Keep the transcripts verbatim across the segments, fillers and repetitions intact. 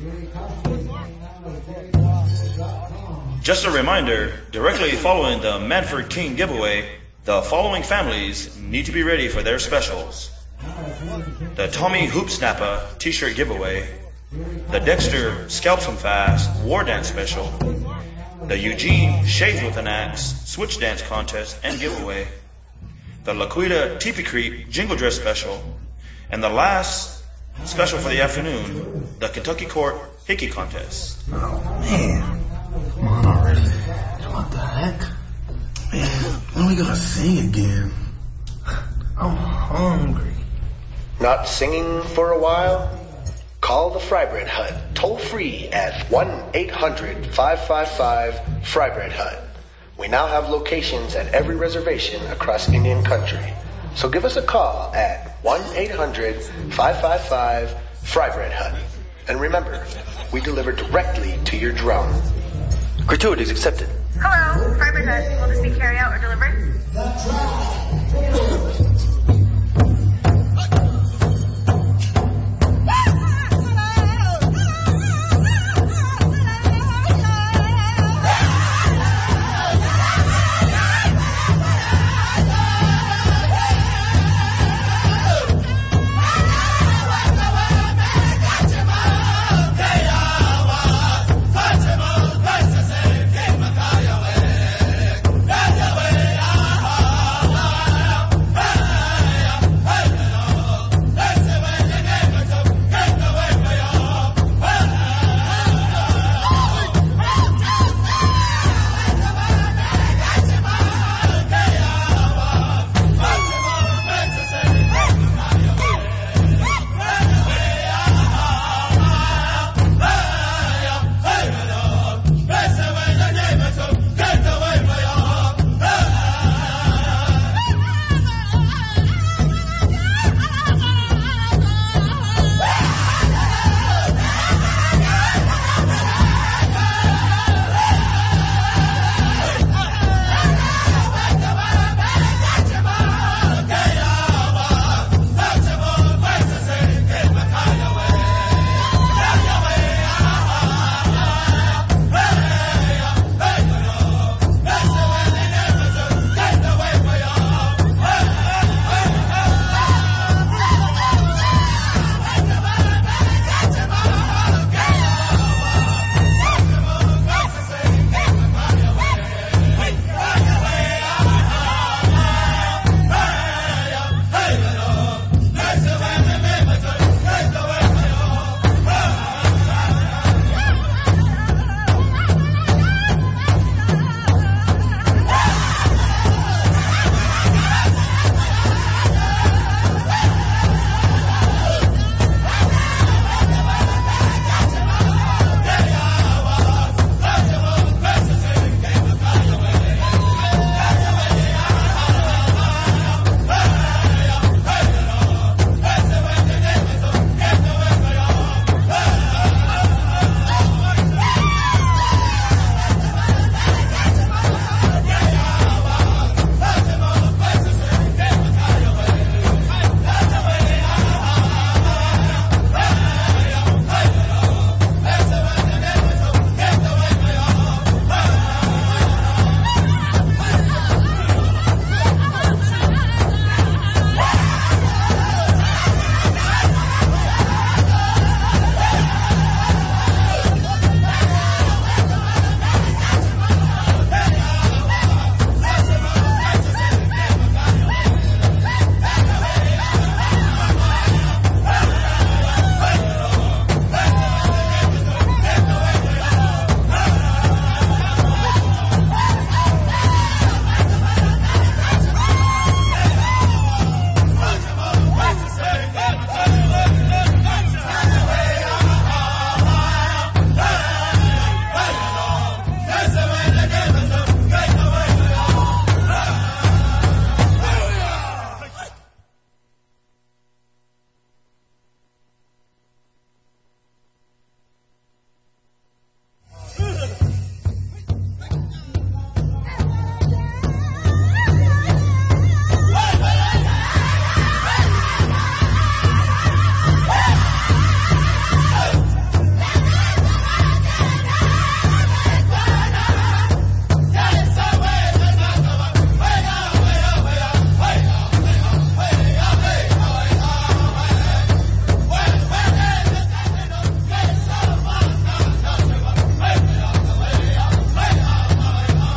Just a reminder, directly following the Manford King giveaway, the following families need to be ready for their specials. The Tommy Hoop Snapper t-shirt giveaway, the Dexter Scalps 'em Fast War Dance special, the Eugene Shaves with an Axe Switch Dance contest and giveaway, the Laquita Teepee Creek Jingle Dress special, and the last special for the afternoon, the Kentucky Court Hickey contest. Oh man, come on already. What the heck? Man, when we gonna sing again? I'm hungry. Not singing for a while? Call the Fry Bread Hut toll free at one eight hundred five five five Fry Bread Hut. We now have locations at every reservation across Indian country. So give us a call at one eight hundred five five five Fry Bread Hut. And remember, we deliver directly to your drone. Gratuities accepted. Hello, Fry Bread Hut. Will this be carry out or delivery? That's right.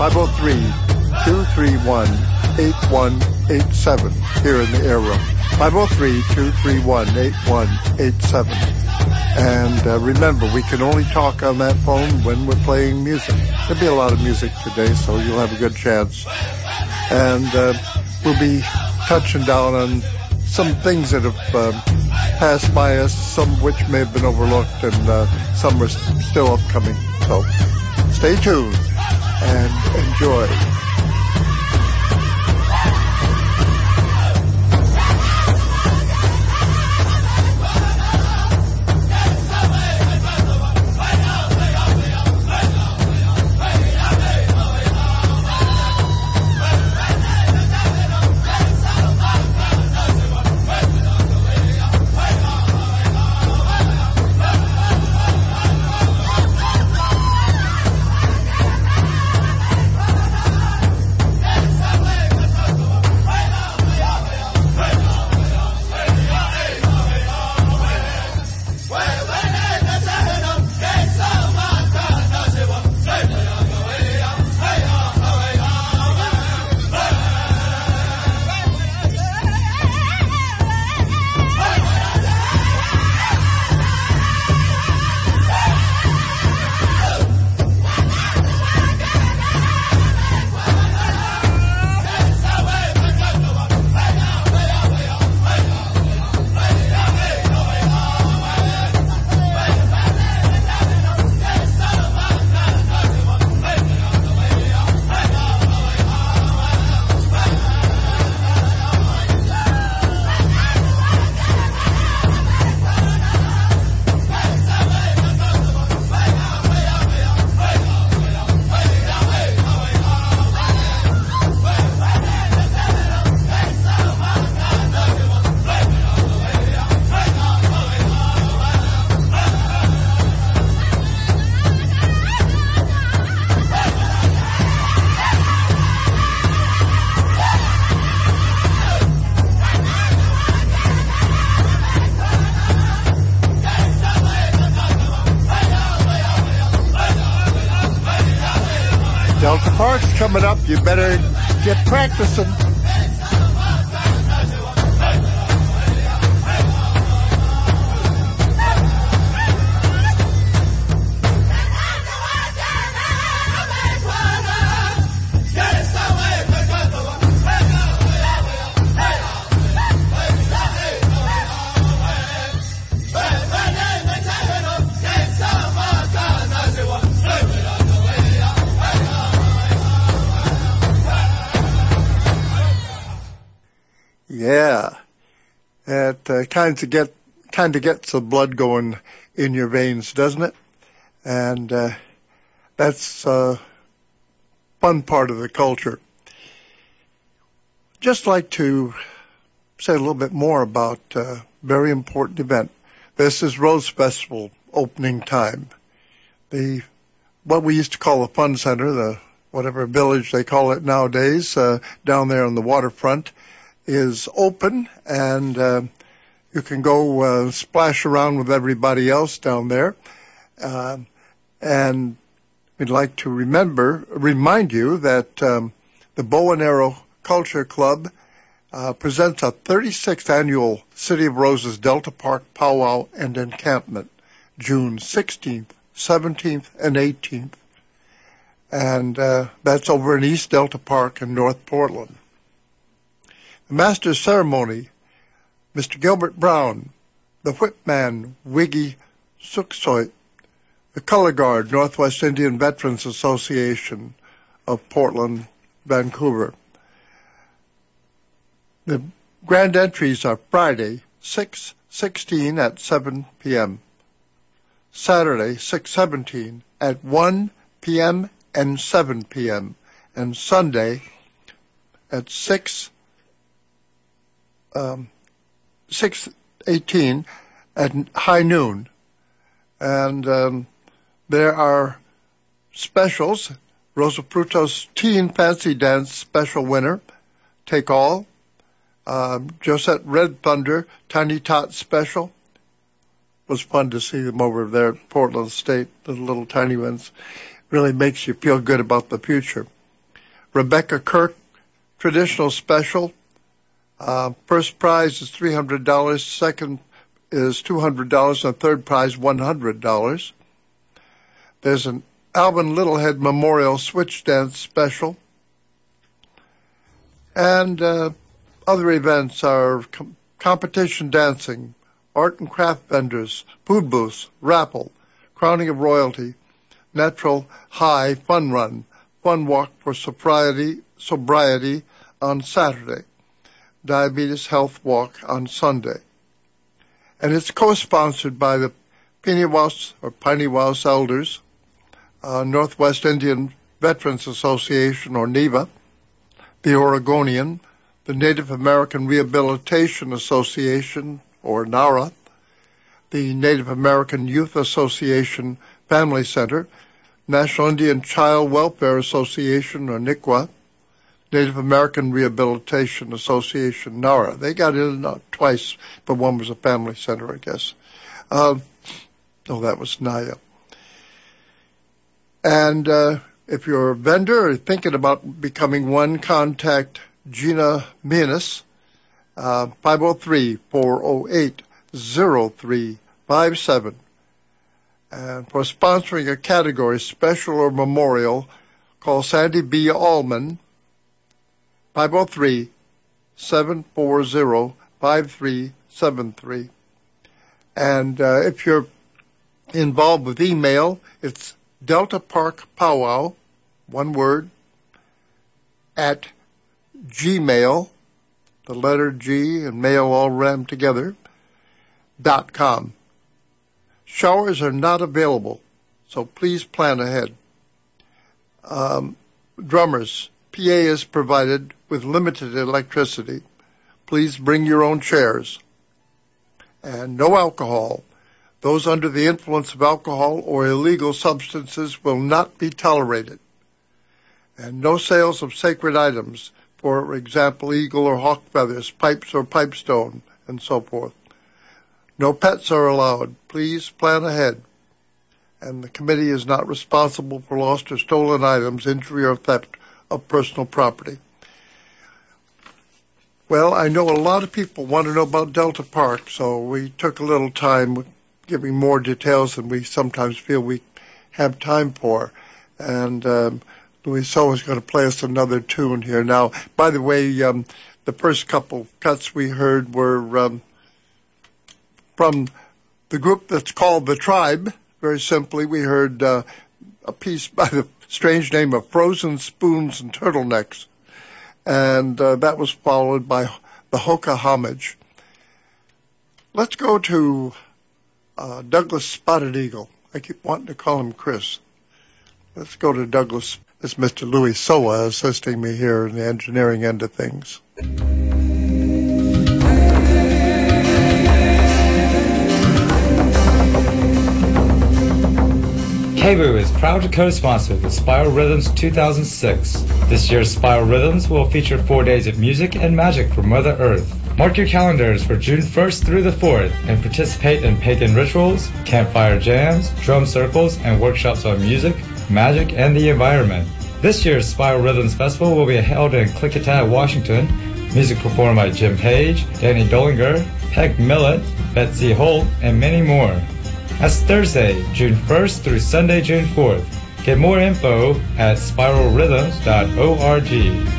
five oh three, two three one, eight one eight seven here in the air room. five oh three, two three one, eight one eight seven. And uh, remember, we can only talk on that phone when we're playing music. There'll be a lot of music today, so you'll have a good chance. And uh, we'll be touching down on some things that have uh, passed by us, some of which may have been overlooked, and uh, some are still upcoming. So stay tuned and enjoy. Delta Park's coming up. You better get practicing. Yeah, it uh, kind of get kind of gets the blood going in your veins, doesn't it? And uh, that's a uh, fun part of the culture. Just like to say a little bit more about a uh, very important event. This is Rose Festival opening time. The what we used to call the Fun Center, the whatever village they call it nowadays, uh, down there on the waterfront, is open, and uh, you can go uh, splash around with everybody else down there. Uh, and we'd like to remember, remind you that um, the Bow and Arrow Culture Club uh, presents a thirty-sixth annual City of Roses Delta Park Powwow and Encampment, June sixteenth, seventeenth, and eighteenth. And uh, that's over in East Delta Park in North Portland. The Master of Ceremony, Mister Gilbert Brown, the Whipman, Wiggy Suxoit, the Color Guard, Northwest Indian Veterans Association of Portland, Vancouver. The grand entries are Friday, six sixteen at seven p.m., Saturday, six seventeen at one p.m. and seven p.m., and Sunday at six Um, six eighteen at high noon. And um, there are specials. Rosa Frutos Teen Fancy Dance Special Winner, Take All. Um, Josette Red Thunder Tiny Tot Special. It was fun to see them over there at Portland State, the little tiny ones. Really makes you feel good about the future. Rebecca Kirk traditional special. Uh, first prize is three hundred dollars. Second is two hundred dollars. And third prize, one hundred dollars. There's an Alvin Littlehead Memorial Switch Dance special. And uh, other events are com- competition dancing, art and craft vendors, food booths, raffle, crowning of royalty, natural high fun run, fun walk for sobriety, sobriety on Saturday, diabetes health walk on Sunday. And it's co-sponsored by the Peniwaus or Pinewaus Elders, uh, Northwest Indian Veterans Association or NEVA, the Oregonian, the Native American Rehabilitation Association or NARA, the Native American Youth Association Family Center, National Indian Child Welfare Association or NICWA, Native American Rehabilitation Association, NARA. They got in uh, twice, but one was a family center, I guess. Uh, no, that was N I A. And uh, if you're a vendor or thinking about becoming one, contact Gina Menis, uh, five oh three, four oh eight, oh three five seven. And for sponsoring a category, special or memorial, call Sandy B. Allman, five oh three, seven four zero, five three seven three. And uh, if you're involved with email, it's Delta Park Powwow, one word, at Gmail, the letter G and mail all rammed together, dot com. Showers are not available, so please plan ahead. Um, drummers, P A is provided with limited electricity. Please bring your own chairs. And no alcohol. Those under the influence of alcohol or illegal substances will not be tolerated. And no sales of sacred items, for example, eagle or hawk feathers, pipes or pipestone, and so forth. No pets are allowed. Please plan ahead. And the committee is not responsible for lost or stolen items, injury, or theft of personal property. Well, I know a lot of people want to know about Delta Park, so we took a little time giving more details than we sometimes feel we have time for. And um, Louis So is going to play us another tune here. Now, by the way, um, the first couple cuts we heard were um, from the group that's called The Tribe. Very simply, we heard uh, a piece by the strange name of Frozen Spoons and Turtlenecks. And uh, that was followed by the Hoka Homage. Let's go to uh, Douglas Spotted Eagle. I keep wanting to call him Chris. Let's go to Douglas. It's Mister Louis Soa assisting me here in the engineering end of things. K B O O is proud to co-sponsor the Spiral Rhythms two thousand six. This year's Spiral Rhythms will feature four days of music and magic for Mother Earth. Mark your calendars for June first through the fourth and participate in pagan rituals, campfire jams, drum circles, and workshops on music, magic, and the environment. This year's Spiral Rhythms Festival will be held in Klickitat, Washington. Music performed by Jim Page, Danny Dollinger, Peg Millett, Betsy Holt, and many more. That's Thursday, June first through Sunday, June fourth. Get more info at spiral rhythms dot org.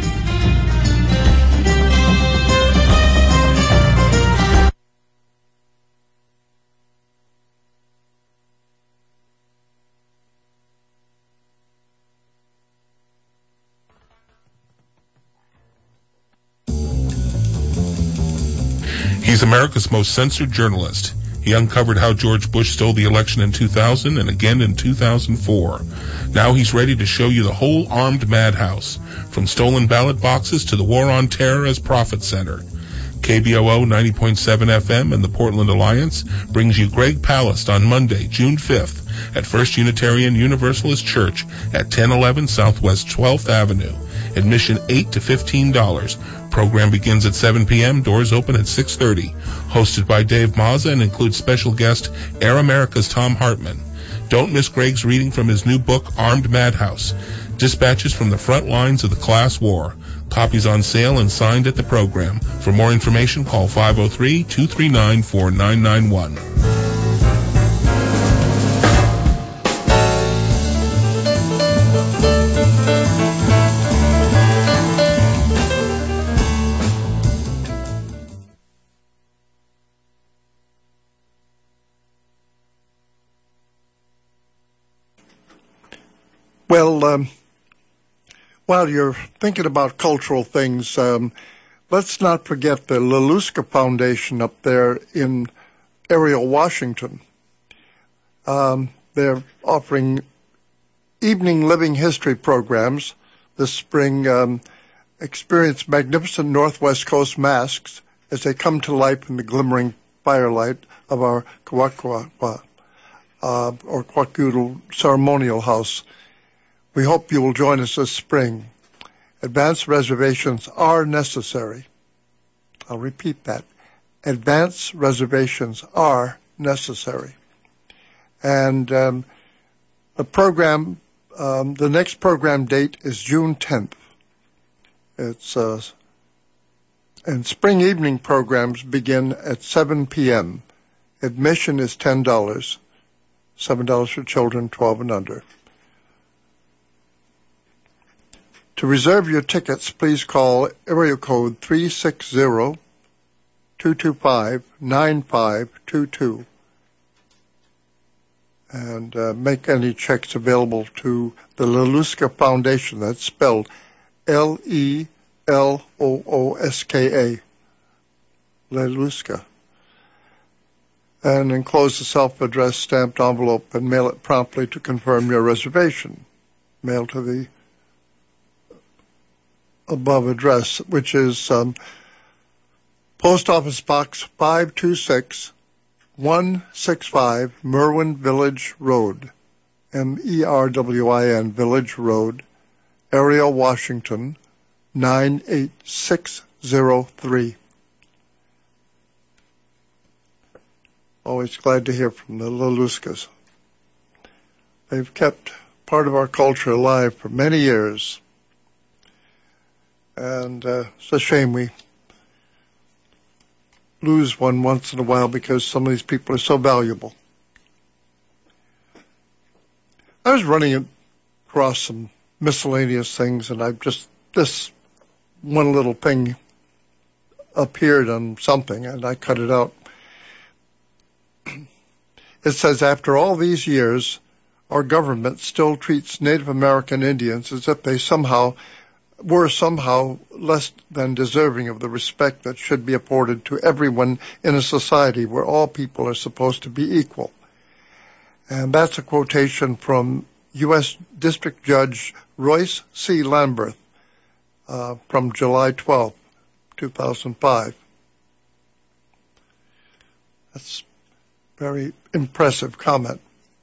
He's America's most censored journalist. He uncovered how George Bush stole the election in two thousand and again in two thousand four. Now he's ready to show you the whole armed madhouse, from stolen ballot boxes to the war on terror as profit center. K B O O ninety point seven F M and the Portland Alliance brings you Greg Palast on Monday, June fifth at First Unitarian Universalist Church at ten eleven Southwest twelfth Avenue. Admission eight to fifteen dollars. Program begins at seven p.m., doors open at six thirty. Hosted by Dave Mazza and includes special guest Air America's Tom Hartman. Don't miss Greg's reading from his new book, Armed Madhouse. Dispatches from the front lines of the class war. Copies on sale and signed at the program. For more information, call five oh three, two three nine, four nine nine one. Well, um, while you're thinking about cultural things, um, let's not forget the Laluska Foundation up there in Ariel, Washington. Um, they're offering evening living history programs this spring. Um, experience magnificent Northwest Coast masks as they come to life in the glimmering firelight of our Kawakwa, uh, or Kwakiutl ceremonial house. We hope you will join us this spring. Advance reservations are necessary. I'll repeat that. Advance reservations are necessary. And um, the program, um, the next program date is June tenth. It's uh, and spring evening programs begin at seven p.m. Admission is ten dollars, seven dollars for children twelve and under. To reserve your tickets, please call area code three six zero, two two five, nine five two two and uh, make any checks available to the Laluska Foundation. That's spelled L E L O O S K A, Laluska. And enclose the self-addressed stamped envelope and mail it promptly to confirm your reservation. Mail to the above address, which is um, Post Office Box five two six, one six five, Merwin Village Road, M E R W I N, Village Road, Ariel, Washington, nine eight six zero three. Always glad to hear from the Laluskas. They've kept part of our culture alive for many years. And uh, it's a shame we lose one once in a while because some of these people are so valuable. I was running across some miscellaneous things, and I just, this one little thing appeared on something, and I cut it out. It says, after all these years, our government still treats Native American Indians as if they somehow were somehow less than deserving of the respect that should be afforded to everyone in a society where all people are supposed to be equal. And that's a quotation from U S District Judge Royce C. Lamberth uh, from July twelfth, two thousand five. That's a very impressive comment.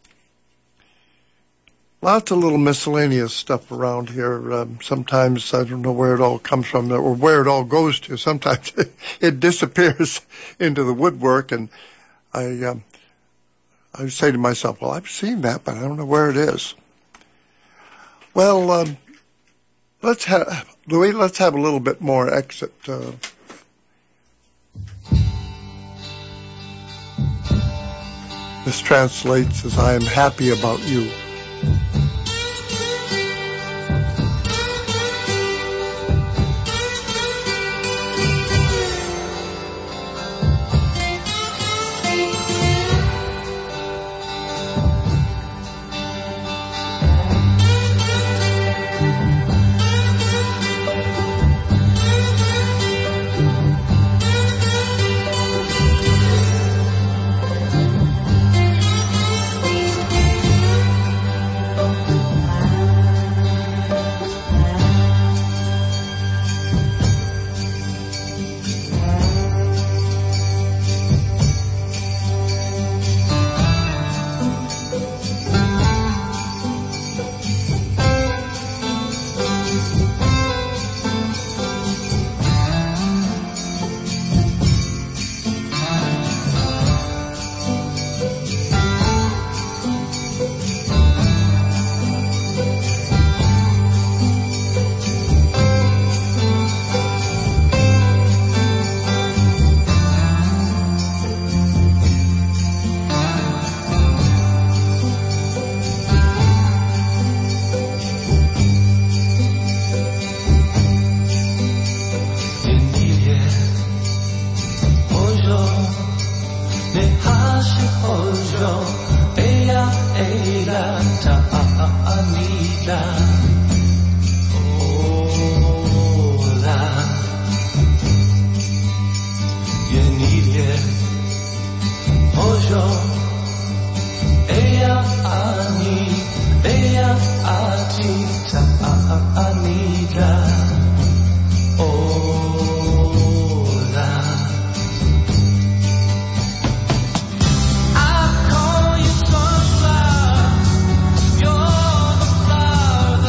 Lots of little miscellaneous stuff around here. Um, sometimes I don't know where it all comes from or where it all goes to. Sometimes it disappears into the woodwork, and I um, I say to myself, well, I've seen that, but I don't know where it is. Well, um, let's have, Louis, let's have a little bit more exit. Uh, this translates as I am happy about you. Ella Ta'anida. Hola. Yenilie. Ojo. Ella Ani. Ella Ati Ta'anida. Hola. I call you sunflower. You're the flower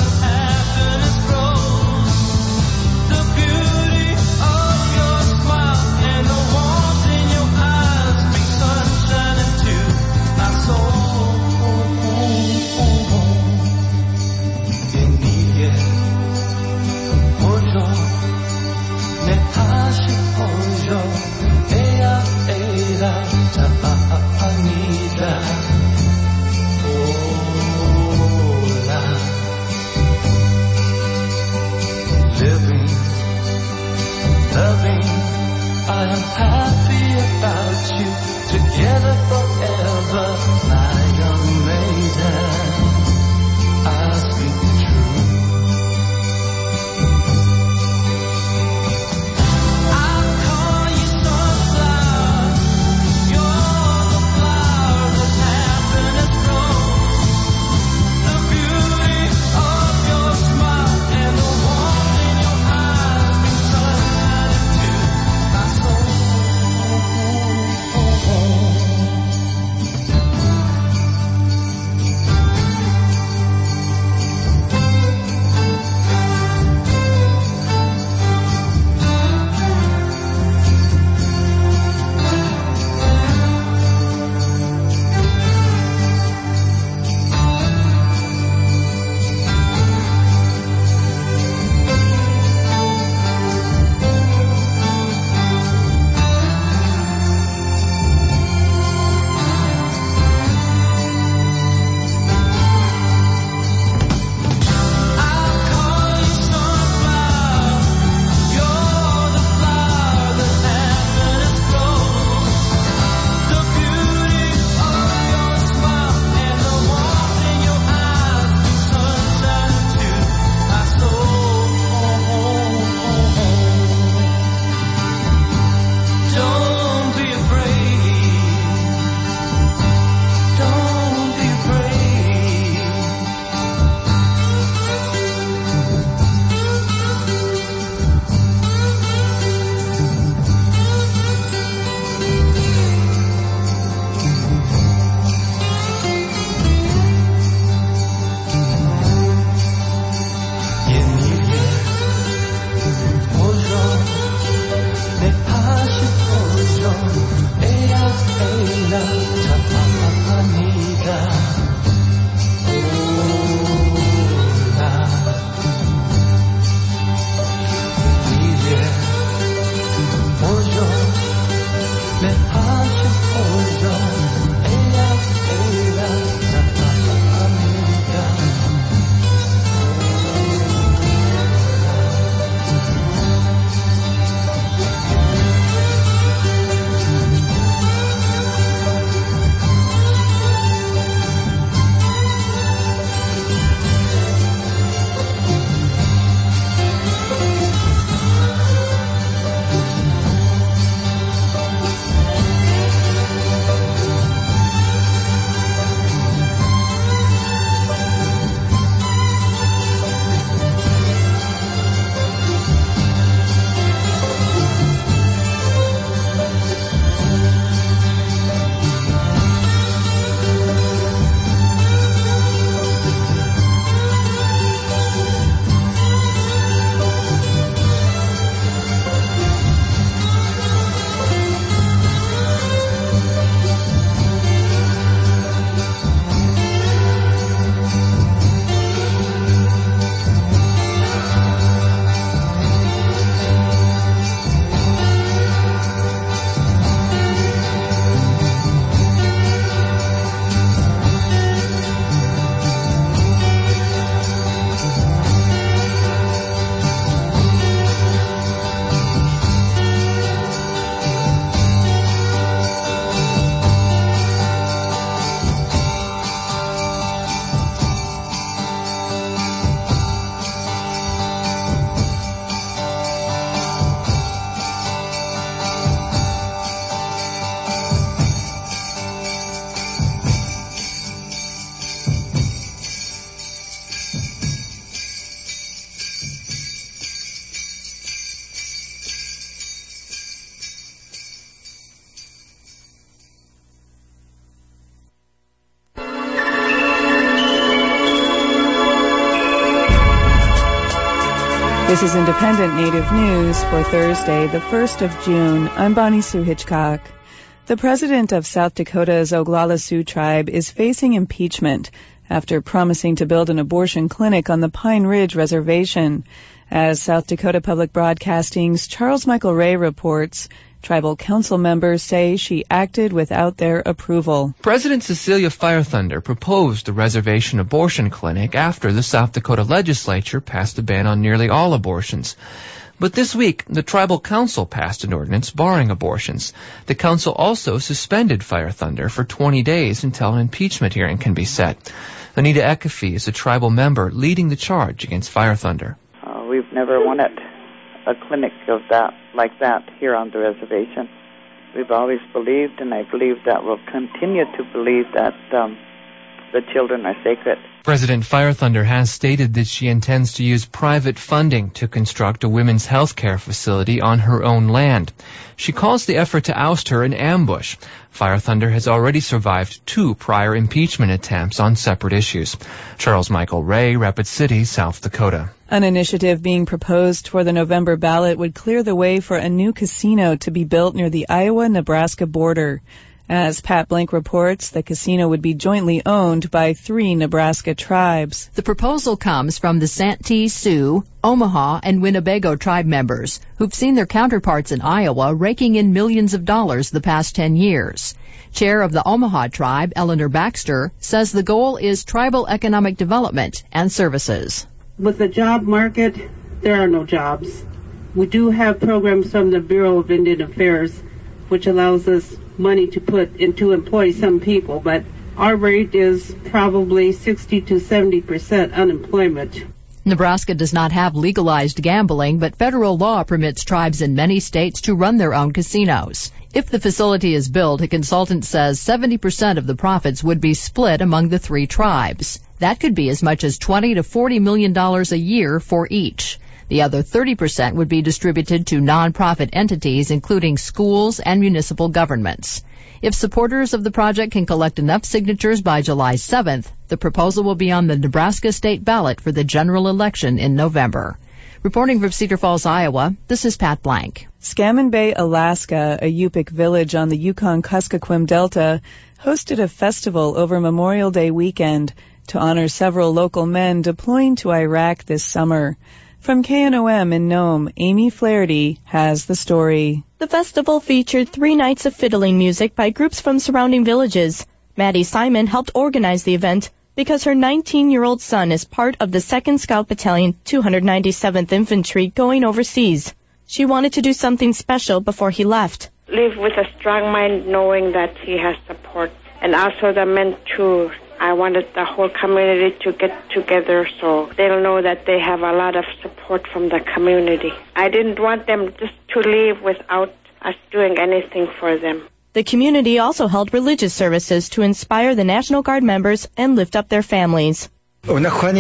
This is Independent Native News for Thursday, the first of June. I'm Bonnie Sue Hitchcock. The president of South Dakota's Oglala Sioux tribe is facing impeachment after promising to build an abortion clinic on the Pine Ridge Reservation. As South Dakota Public Broadcasting's Charles Michael Ray reports, tribal council members say she acted without their approval. President Cecilia Firethunder proposed the reservation abortion clinic after the South Dakota legislature passed a ban on nearly all abortions. But this week, the tribal council passed an ordinance barring abortions. The council also suspended Firethunder for twenty days until an impeachment hearing can be set. Anita Ekefee is a tribal member leading the charge against Firethunder. Uh, we've never wanted a clinic of that like that here on the reservation. We've always believed, and I believe that we'll continue to believe, that um, the children are sacred. President Firethunder has stated that she intends to use private funding to construct a women's health care facility on her own land. She calls the effort to oust her an ambush. Firethunder has already survived two prior impeachment attempts on separate issues. Charles Michael Ray, Rapid City, South Dakota. An initiative being proposed for the November ballot would clear the way for a new casino to be built near the Iowa-Nebraska border. As Pat Blank reports, the casino would be jointly owned by three Nebraska tribes. The proposal comes from the Santee Sioux, Omaha, and Winnebago tribe members, who've seen their counterparts in Iowa raking in millions of dollars the past ten years. Chair of the Omaha tribe, Eleanor Baxter, says the goal is tribal economic development and services. With the job market, there are no jobs. We do have programs from the Bureau of Indian Affairs, which allows us money to put in to employ some people, but our rate is probably sixty to seventy percent unemployment. Nebraska does not have legalized gambling, but federal law permits tribes in many states to run their own casinos. If the facility is built, a consultant says seventy percent of the profits would be split among the three tribes. That could be as much as twenty to forty million dollars a year for each. The other thirty percent would be distributed to nonprofit entities, including schools and municipal governments. If supporters of the project can collect enough signatures by July seventh, the proposal will be on the Nebraska state ballot for the general election in November. Reporting from Cedar Falls, Iowa, this is Pat Blank. Scammon Bay, Alaska, a Yupik village on the Yukon-Kuskokwim Delta, hosted a festival over Memorial Day weekend to honor several local men deploying to Iraq this summer. From K N O M in Nome, Amy Flaherty has the story. The festival featured three nights of fiddling music by groups from surrounding villages. Maddie Simon helped organize the event because her nineteen-year-old son is part of the second Scout Battalion, two hundred ninety-seventh Infantry, going overseas. She wanted to do something special before he left. Live with a strong mind, knowing that he has support. And also the men too. I wanted the whole community to get together so they'll know that they have a lot of support from the community. I didn't want them just to leave without us doing anything for them. The community also held religious services to inspire the National Guard members and lift up their families. John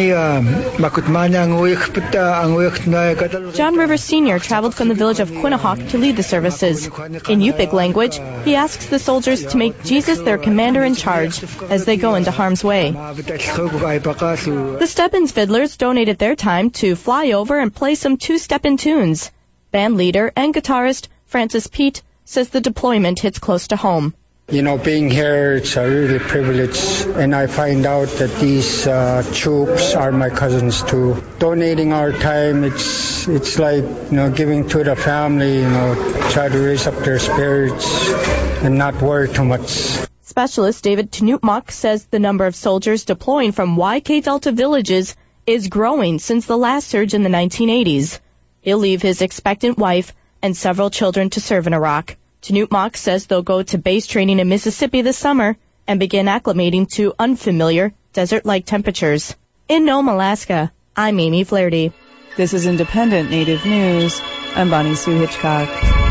Rivers Senior traveled from the village of Quinnahock to lead the services. In Yupik language, he asks the soldiers to make Jesus their commander in charge as they go into harm's way. The Stebbins fiddlers donated their time to fly over and play some two-steppin' tunes. Band leader and guitarist Francis Pete says the deployment hits close to home. You know, being here, it's a really privilege, and I find out that these uh, troops are my cousins too. Donating our time, it's it's like, you know, giving to the family, you know, try to raise up their spirits and not worry too much. Specialist David Tnutmok says the number of soldiers deploying from Y K Delta villages is growing since the last surge in the nineteen eighties. He'll leave his expectant wife and several children to serve in Iraq. Tnutmok says they'll go to base training in Mississippi this summer and begin acclimating to unfamiliar desert-like temperatures. In Nome, Alaska, I'm Amy Flaherty. This is Independent Native News. I'm Bonnie Sue Hitchcock.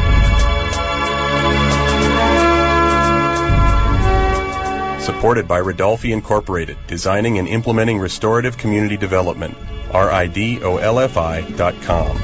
Supported by Ridolfi Incorporated, designing and implementing restorative community development. R I D O L F I dot com.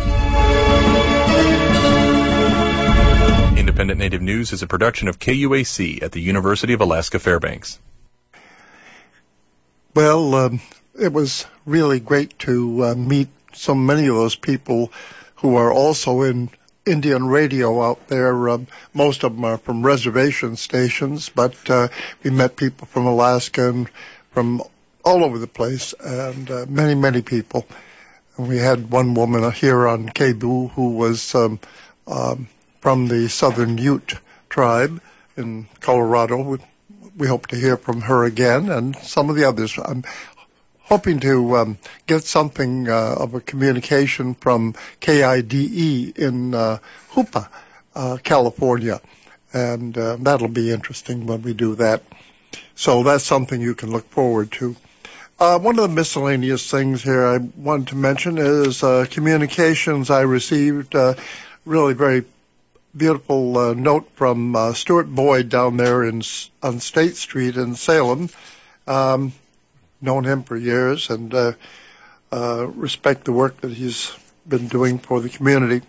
Independent Native News is a production of K U A C at the University of Alaska Fairbanks. Well, um, it was really great to uh, meet so many of those people who are also in Indian radio out there. Um, most of them are from reservation stations, but uh, we met people from Alaska and from all over the place, and uh, many, many people. And we had one woman here on K B U who was um, um, from the Southern Ute tribe in Colorado. We, we hope to hear from her again, and some of the others. I'm hoping to um, get something uh, of a communication from K I D E in uh, Hoopa, uh, California, and uh, that'll be interesting when we do that. So that's something you can look forward to. Uh, one of the miscellaneous things here I wanted to mention is uh, communications. I received uh, really very beautiful uh, note from uh, Stuart Boyd down there in on State Street in Salem. Um, known him for years and uh, uh, respect the work that he's been doing for the community.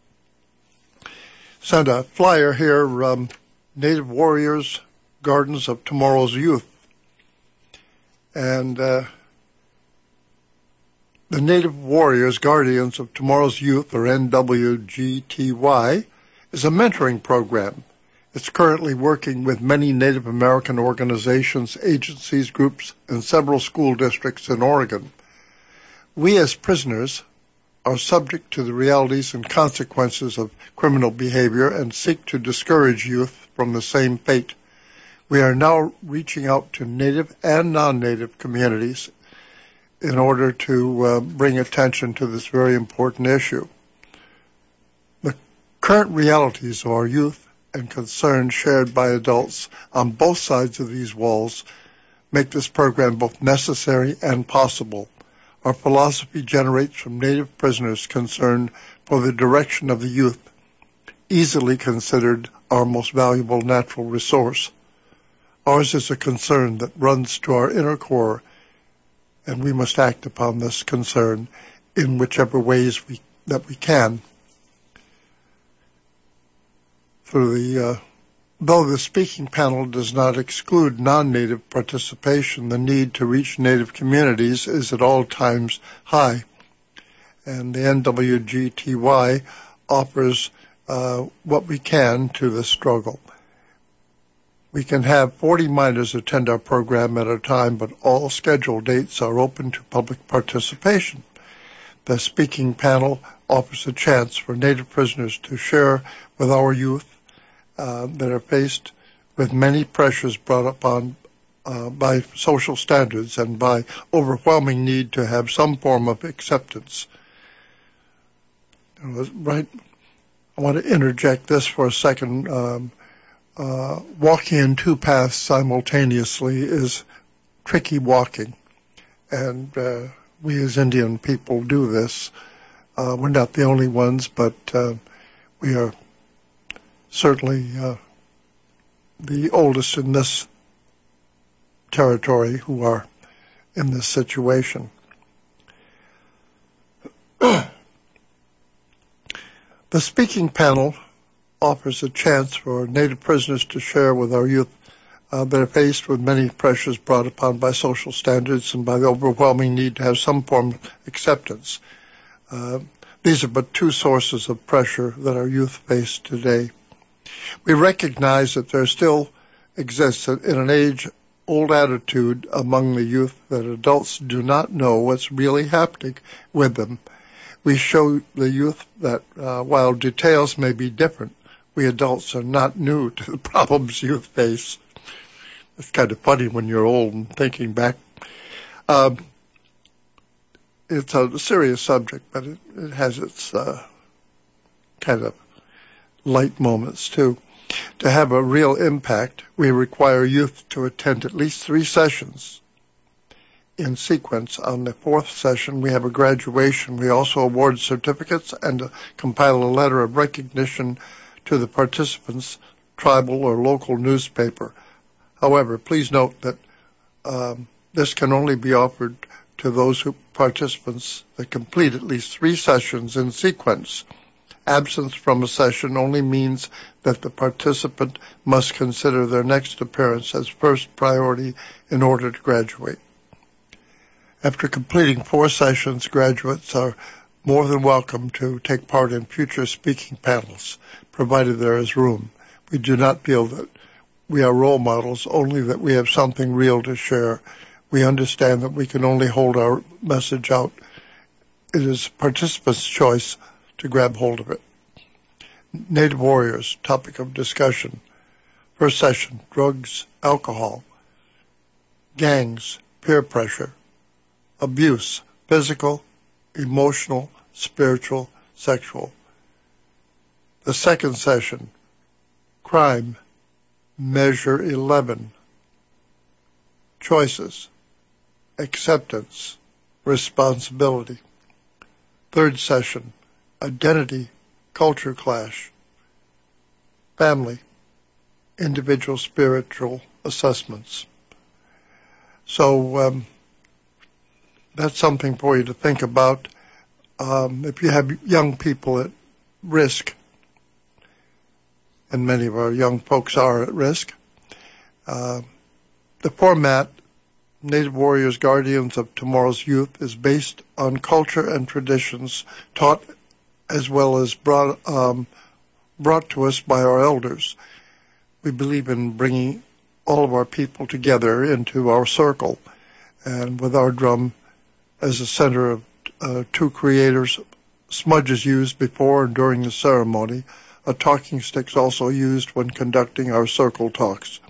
Sent a flyer here, um, Native Warriors, Gardens of Tomorrow's Youth. And uh, the Native Warriors, Guardians of Tomorrow's Youth, or N W G T Y, is a mentoring program. It's currently working with many Native American organizations, agencies, groups, and several school districts in Oregon. We as prisoners are subject to the realities and consequences of criminal behavior and seek to discourage youth from the same fate. We are now reaching out to Native and non-Native communities in order to uh, bring attention to this very important issue. The current realities of our youth and concerns shared by adults on both sides of these walls make this program both necessary and possible. Our philosophy generates from Native prisoners concerned for the direction of the youth, easily considered our most valuable natural resource. Ours is a concern that runs to our inner core, and we must act upon this concern in whichever ways we, that we can. Through the, uh, though the speaking panel does not exclude non-Native participation, the need to reach Native communities is at all times high. And the N W G T Y offers uh, what we can to the struggle. We can have forty minors attend our program at a time, but all scheduled dates are open to public participation. The speaking panel offers a chance for Native prisoners to share with our youth Uh, that are faced with many pressures brought upon uh, by social standards and by overwhelming need to have some form of acceptance. Right? I want to interject this for a second. Um, uh, walking in two paths simultaneously is tricky walking, and uh, we as Indian people do this. Uh, we're not the only ones, but uh, we are certainly uh, the oldest in this territory who are in this situation. The speaking panel offers a chance for Native prisoners to share with our youth uh, that are faced with many pressures brought upon by social standards and by the overwhelming need to have some form of acceptance. Uh, these are but two sources of pressure that our youth face today. We recognize that there still exists in an age-old attitude among the youth that adults do not know what's really happening with them. We show the youth that uh, while details may be different, we adults are not new to the problems youth face. It's kind of funny when you're old and thinking back. Um, it's a serious subject, but it, it has its uh, kind of light moments too. To have a real impact, we require youth to attend at least three sessions in sequence. On the fourth session, we have a graduation. We also award certificates and uh, compile a letter of recognition to the participants' tribal or local newspaper. However, please note that um, this can only be offered to those who participants that complete at least three sessions in sequence. Absence from a session only means that the participant must consider their next appearance as first priority in order to graduate. After completing four sessions, graduates are more than welcome to take part in future speaking panels, provided there is room. We do not feel that we are role models, only that we have something real to share. We understand that we can only hold our message out. It is participants' choice to grab hold of it. Native Warriors, topic of discussion. First session, drugs, alcohol, gangs, peer pressure, abuse, physical, emotional, spiritual, sexual. The second session, crime, measure eleven, choices, acceptance, responsibility. Third session, identity, culture clash, family, individual spiritual assessments. So um, that's something for you to think about. Um, if you have young people at risk, and many of our young folks are at risk, uh, the format, Native Warriors, Guardians of Tomorrow's Youth, is based on culture and traditions taught as well as brought, um, brought to us by our elders. We believe in bringing all of our people together into our circle, and with our drum as a center of uh, two creators, smudge is used before and during the ceremony. A talking stick is also used when conducting our circle talks.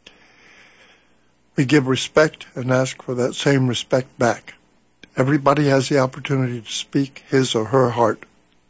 We give respect and ask for that same respect back. Everybody has the opportunity to speak his or her heart.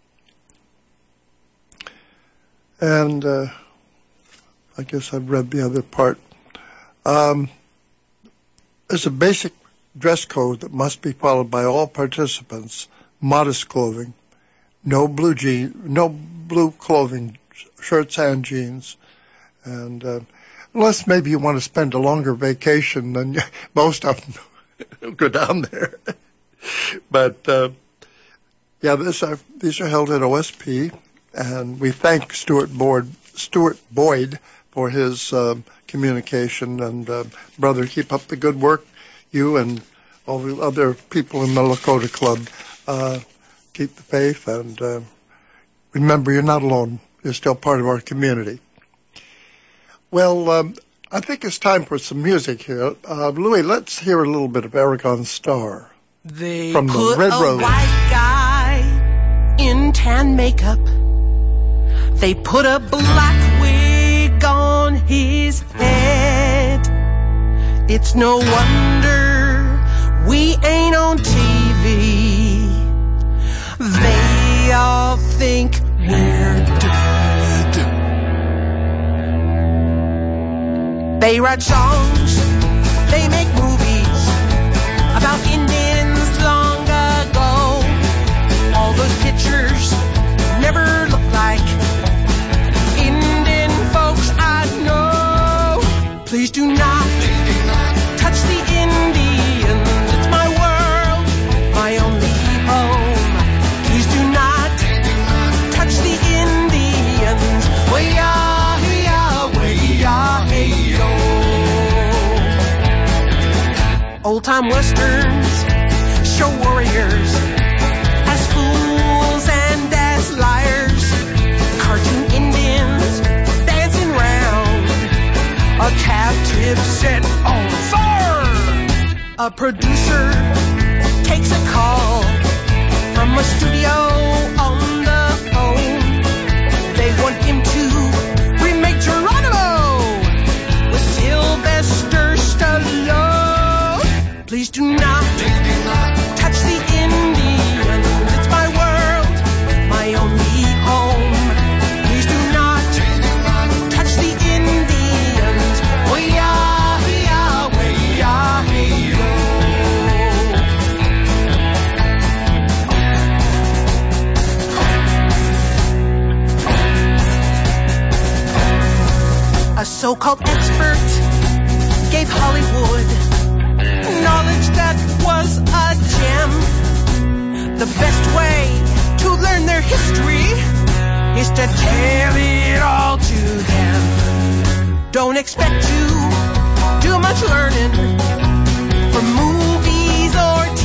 And uh, I guess I've read the other part. Um, there's a basic dress code that must be followed by all participants. Modest clothing, no blue jean, no blue clothing, shirts and jeans, and uh, unless maybe you want to spend a longer vacation than most of them, go down there. But uh, yeah, this are, these are held at O S P, and we thank Stuart Boyd, Stuart Boyd for his uh, communication. And uh, brother, keep up the good work. You and all the other people in the Lakota Club, uh, keep the faith, and uh, remember, you're not alone. You're still part of our community. Well, um, I think it's time for some music here. Uh, Louis, let's hear a little bit of Aragon Star they from the put Red a Rose. White guy in tan makeup. They put a black wig on his head. It's no wonder we ain't on T V. They all think we're dead. They write songs, they make movies about Indians long ago. All those pictures never look like Indian folks I know. Please do not touch the Indians. It's my world, my only home. Please do not touch the Indians. Way-ah, hey-ah, way-ah, hey-yo. Old-time westerns show warriors as fools and as liars. Cartoon Indians dancing round a captive set on fire. A producer takes a call from a studio on the phone. They want him to remake Geronimo with Sylvester Stallone. Please do not touch the Indians. It's my world, my only home. Please do not touch the Indians. Way-ah, hey-ah, way-ah, hey-yo. A so-called expert gave Hollywood knowledge that was a gem. The best way to learn their history is to tell it all to them. Don't expect to do much learning from movies or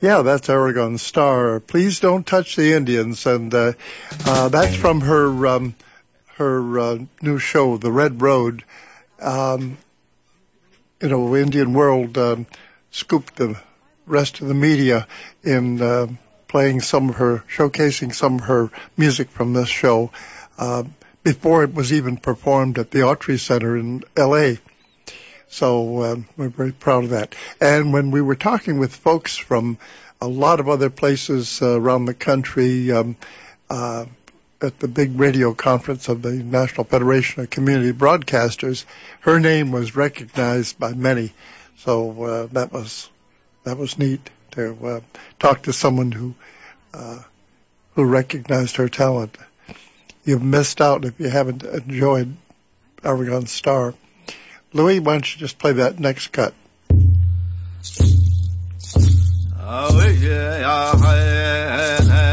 Yeah, that's Aragon Star. Please Don't Touch the Indians, and uh, uh, that's from her um, her uh, new show, The Red Road. Um, you know, Indian World um, scooped the rest of the media in uh, playing some of her, showcasing some of her music from this show uh, before it was even performed at the Autry Center in L A. So um, we're very proud of that. And when we were talking with folks from a lot of other places uh, around the country um, uh, at the big radio conference of the National Federation of Community Broadcasters, her name was recognized by many. So uh, that was that was neat to uh, talk to someone who uh, who recognized her talent. You've missed out if you haven't enjoyed Aragon Star. Louis, why don't you just play that next cut? Oh, yeah,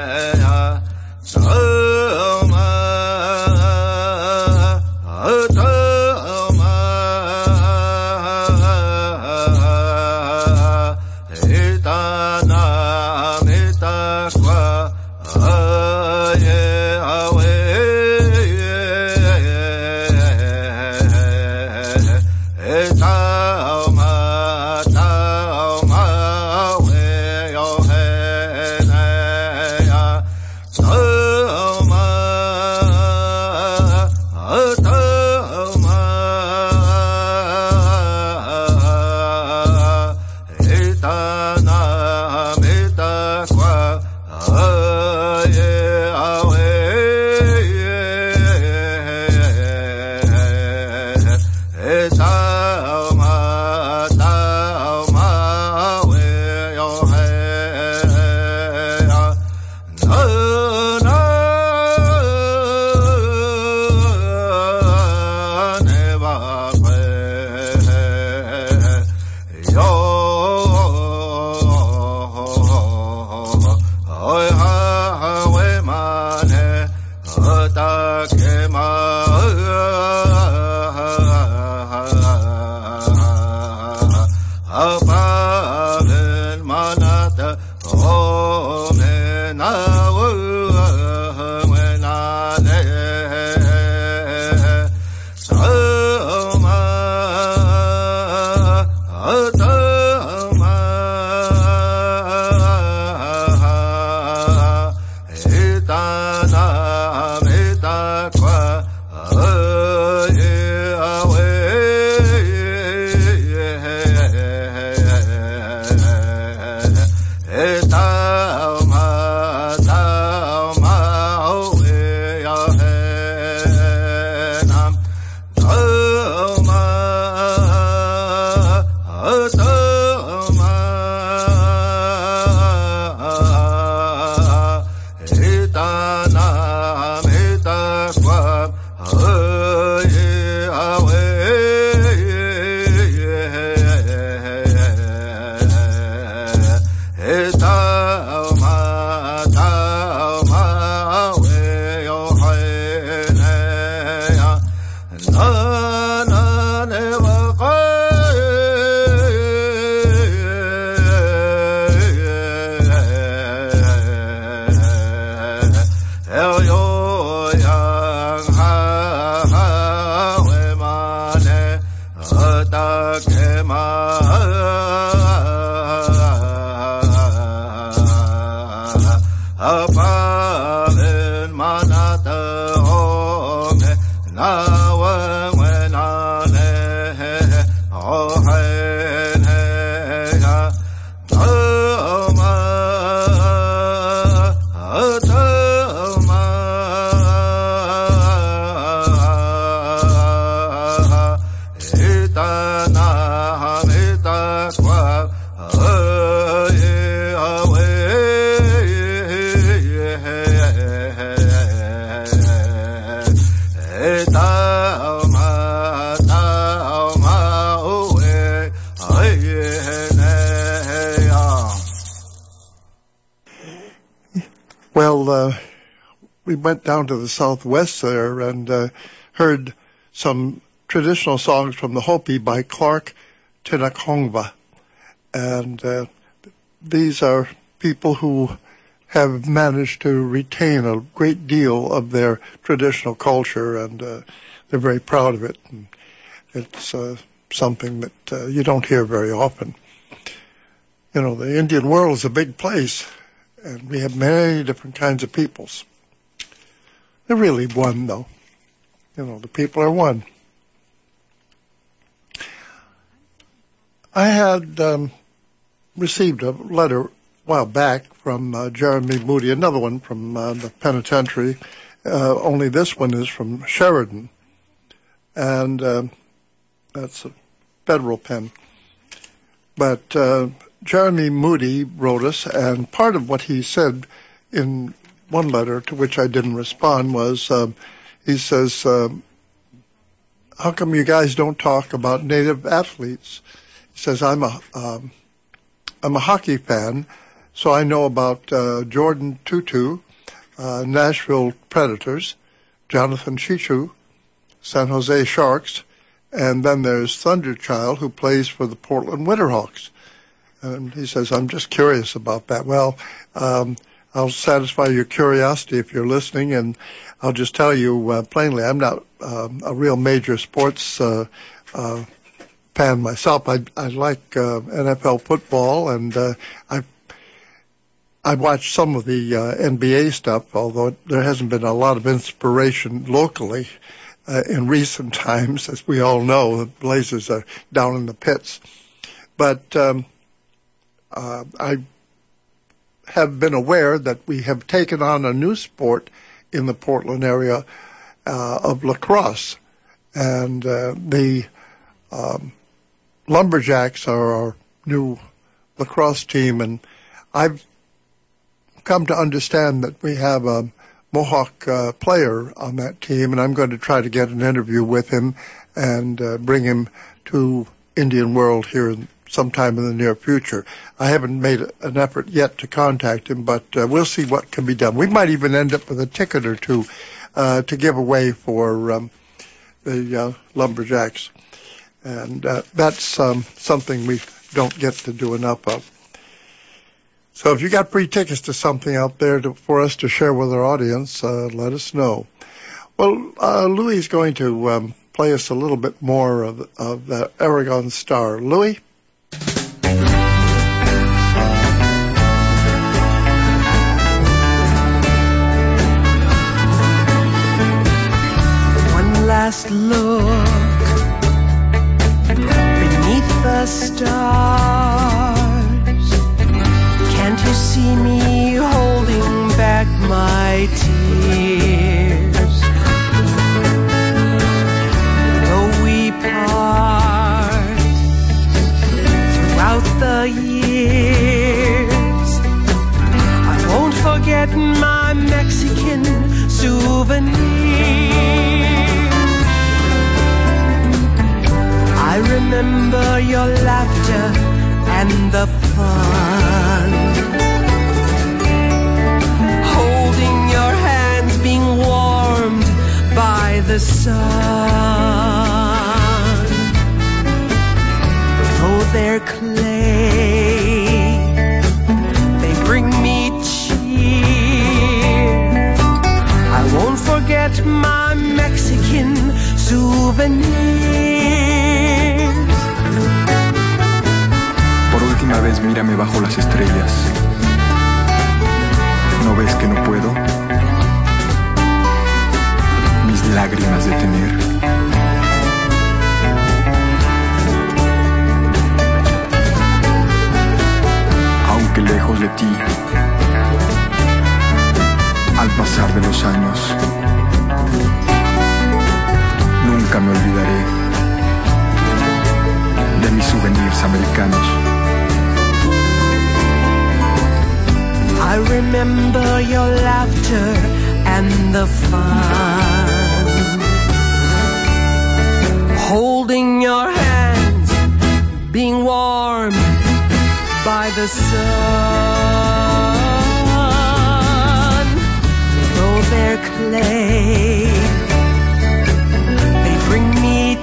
Well, uh, we went down to the southwest there and uh, heard some traditional songs from the Hopi by Clark Tinakongva. And uh, these are people who have managed to retain a great deal of their traditional culture, and uh, they're very proud of it. And it's uh, something that uh, you don't hear very often. You know, the Indian world is a big place, and we have many different kinds of peoples. They're really one, though. You know, the people are one. I had um, received a letter a while back from uh, Jeremy Moody, another one from uh, the penitentiary, uh, only this one is from Sheridan, and uh, that's a federal pen. But uh, Jeremy Moody wrote us, and part of what he said in one letter to which I didn't respond was, uh, he says, uh, how come you guys don't talk about Native athletes? He says, I'm a, um, I'm a hockey fan, so I know about uh, Jordan Tutu, uh, Nashville Predators, Jonathan Chichu, San Jose Sharks, and then there's Thunderchild, who plays for the Portland Winterhawks. And he says, I'm just curious about that. Well, um, I'll satisfy your curiosity if you're listening, and I'll just tell you uh, plainly, I'm not um, a real major sports uh, uh, fan myself. I, I like uh, N F L football, and uh, I I watched some of the uh, N B A stuff, although there hasn't been a lot of inspiration locally uh, in recent times. As we all know, the Blazers are down in the pits. But um, uh, I have been aware that we have taken on a new sport in the Portland area uh, of lacrosse. And uh, the um, Lumberjacks are our new lacrosse team, and I've come to understand that we have a Mohawk uh, player on that team, and I'm going to try to get an interview with him and uh, bring him to Indian World here in, sometime in the near future. I haven't made an effort yet to contact him, but uh, we'll see what can be done. We might even end up with a ticket or two uh, to give away for um, the uh, Lumberjacks. And uh, that's um, something we don't get to do enough of. So if you got free tickets to something out there to, for us to share with our audience, uh, let us know. Well, uh, Louis is going to um, play us a little bit more of, of the Aragon Star. Louis? One last look beneath the stars. Can't you see me holding back my tears? Though we part throughout the years, I won't forget my Mexican souvenirs. I remember your laughter and the fun, holding your hands, being warmed by the sun. Though they're clay, they bring me cheer. I won't forget my Mexican souvenirs. Por última vez mírame bajo las estrellas. ¿No ves que no puedo mis lágrimas detener? Aunque lejos de ti, al pasar de los años, nunca me olvidaré de mis souvenirs americanos. I remember your laughter and the fun, holding your hands, being warmed by the sun. Though they're clay, they bring me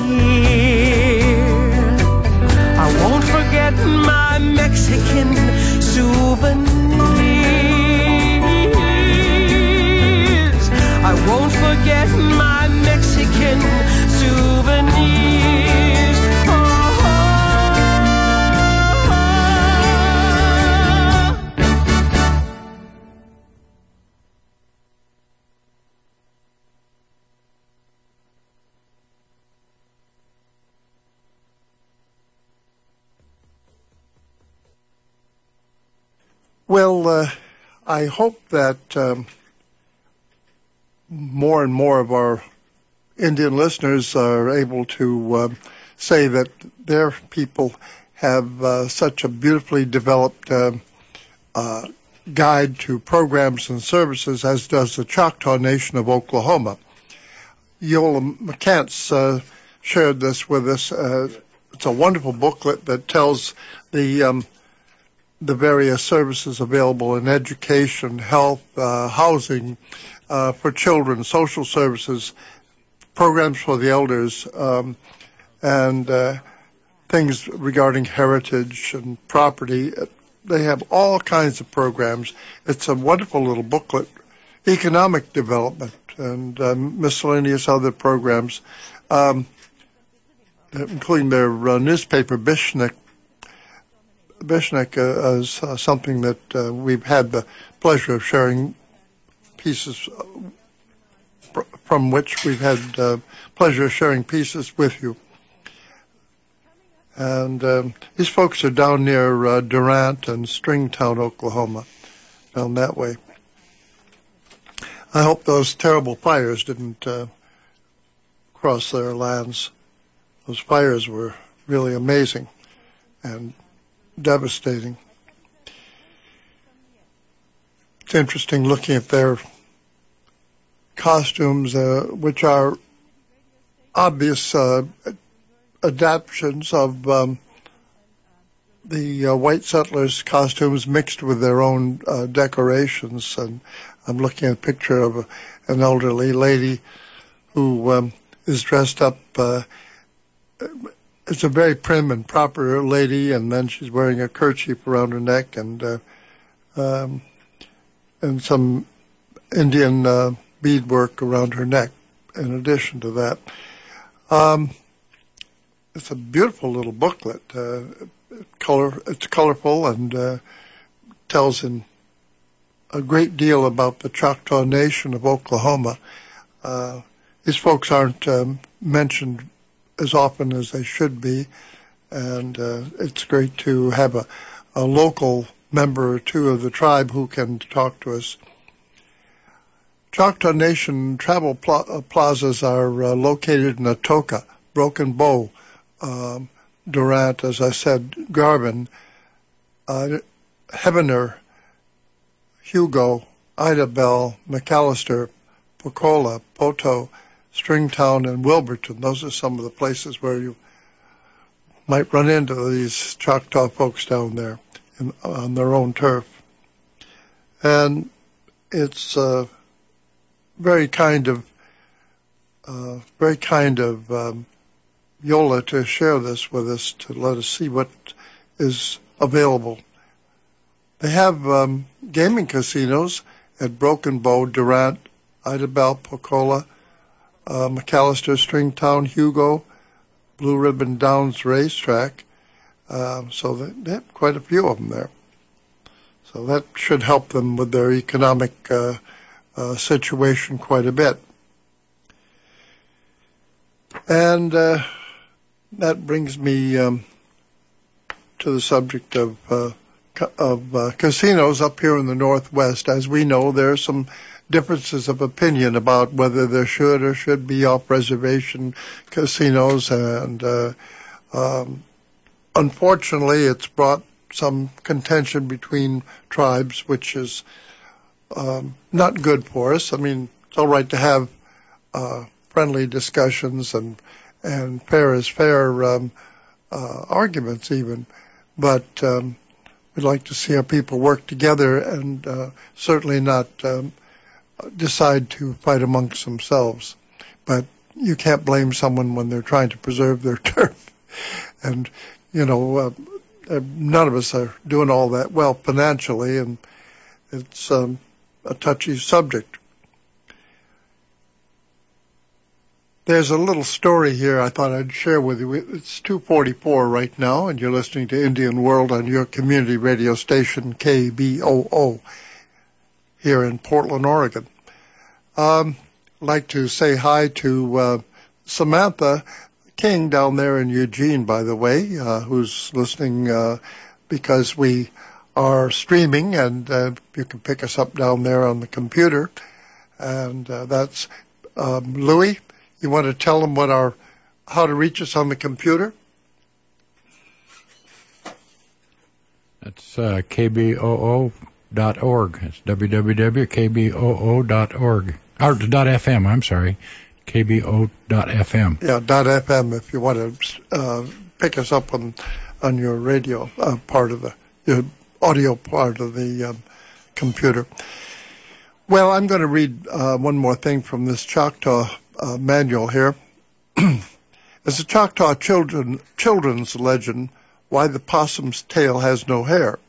cheer. I won't forget my Mexican Well, uh, I hope that um, more and more of our Indian listeners are able to uh, say that their people have uh, such a beautifully developed uh, uh, guide to programs and services, as does the Choctaw Nation of Oklahoma. Yola McCants uh, shared this with us. Uh, it's a wonderful booklet that tells the um, the various services available in education, health, uh, housing uh, for children, social services, programs for the elders, um, and uh, things regarding heritage and property. They have all kinds of programs. It's a wonderful little booklet. Economic development and um, miscellaneous other programs, um, including their uh, newspaper, Bishnik. Bishnik uh, is uh, something that uh, we've had the pleasure of sharing pieces uh, from which we've had uh, pleasure of sharing pieces with you. And um, these folks are down near uh, Durant and Stringtown, Oklahoma, down that way. I hope those terrible fires didn't uh, cross their lands. Those fires were really amazing and devastating. It's interesting looking at their costumes, uh, which are obvious uh, adaptations of um, the uh, white settlers' costumes mixed with their own uh, decorations. And I'm looking at a picture of a, an elderly lady who um, is dressed up. Uh, it's a very prim and proper lady, and then she's wearing a kerchief around her neck and uh, um, and some Indian uh, beadwork around her neck. In addition to that, um, it's a beautiful little booklet. Uh, color, it's colorful and uh, tells in a great deal about the Choctaw Nation of Oklahoma. Uh, these folks aren't um, mentioned as often as they should be, and uh, it's great to have a, a local member or two of the tribe who can talk to us. Choctaw Nation travel pla- plazas are uh, located in Atoka, Broken Bow, um, Durant, as I said, Garvin, uh, Heavener, Hugo, Idabel, McAllister, Pocola, Poto, Stringtown, and Wilburton. Those are some of the places where you might run into these Choctaw folks down there in, on their own turf. And it's uh, very kind of uh, very kind of um, Yola to share this with us, to let us see what is available. They have um, gaming casinos at Broken Bow, Durant, Idabel, Pocola, uh, McAllister, Stringtown, Hugo, Blue Ribbon Downs Racetrack. Uh, so they, they have quite a few of them there. So that should help them with their economic uh, uh, situation quite a bit. And uh, that brings me um, to the subject of uh, of uh, casinos up here in the Northwest. As we know, there are some differences of opinion about whether there should or should be off-reservation casinos, and uh, um, unfortunately, it's brought some contention between tribes, which is um, not good for us. I mean, it's all right to have uh, friendly discussions and and fair is fair um, uh, arguments even, but um, we'd like to see our people work together and uh, certainly not um, decide to fight amongst themselves. But you can't blame someone when they're trying to preserve their turf. And, you know, uh, none of us are doing all that well financially, and it's um, a touchy subject. There's a little story here I thought I'd share with you. It's two forty-four right now, and you're listening to Indian World on your community radio station, K B O O, here in Portland, Oregon. Um, I'd like to say hi to uh, Samantha King down there in Eugene, by the way, uh, who's listening uh, because we are streaming, and uh, you can pick us up down there on the computer. And uh, that's um, Louis. You want to tell them what our how to reach us on the computer? That's uh, K B O O dot org. It's w w w dot k b o o dot org. Or dot F M, I'm sorry. K B O dot F M. Yeah, dot F M if you want to uh, pick us up on on your radio uh, part of the your audio part of the um, computer. Well, I'm going to read uh, one more thing from this Choctaw uh, manual here. It's a Choctaw children children's legend, Why the Possum's Tail Has No Hair.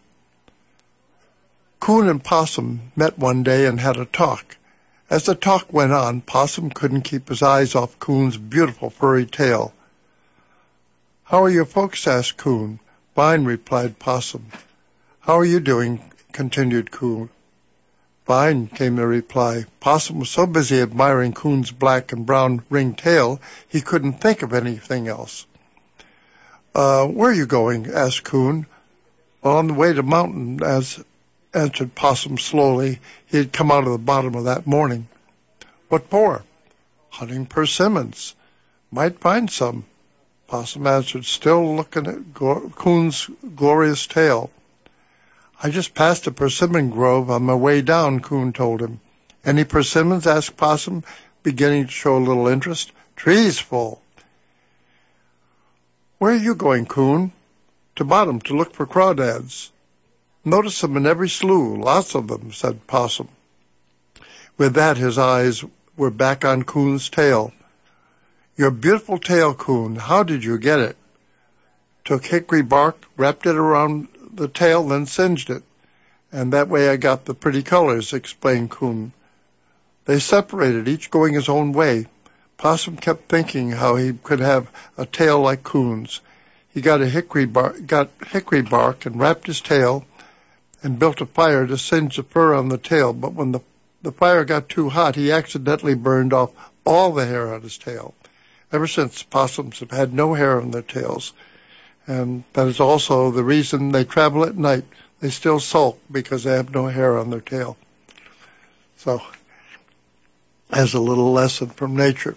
Coon and Possum met one day and had a talk. As the talk went on, Possum couldn't keep his eyes off Coon's beautiful furry tail. "How are your folks?" asked Coon. "Fine," replied Possum. "How are you doing?" continued Coon. "Fine," came the reply. Possum was so busy admiring Coon's black and brown ringed tail, he couldn't think of anything else. Uh, where are you going?" asked Coon. "Well, on the way to mountain," as answered Possum slowly. He had come out of the bottom of that morning. "What for?" "Hunting persimmons." "Might find some," Possum answered, still looking at Go- Coon's glorious tail. "I just passed a persimmon grove on my way down," Coon told him. "Any persimmons?" asked Possum, beginning to show a little interest. "Trees full." "Where are you going, Coon?" "To bottom to look for crawdads." "Notice them in every slough, lots of them," said Possum. With that, his eyes were back on Coon's tail. "Your beautiful tail, Coon. How did you get it?" "Took hickory bark, wrapped it around the tail, then singed it. And that way I got the pretty colors," explained Coon. They separated, each going his own way. Possum kept thinking how he could have a tail like Coon's. He got a hickory bark, got hickory bark and wrapped his tail and built a fire to singe the fur on the tail. But when the, the fire got too hot, he accidentally burned off all the hair on his tail. Ever since, possums have had no hair on their tails. And that is also the reason they travel at night. They still sulk because they have no hair on their tail. So, as a little lesson from nature.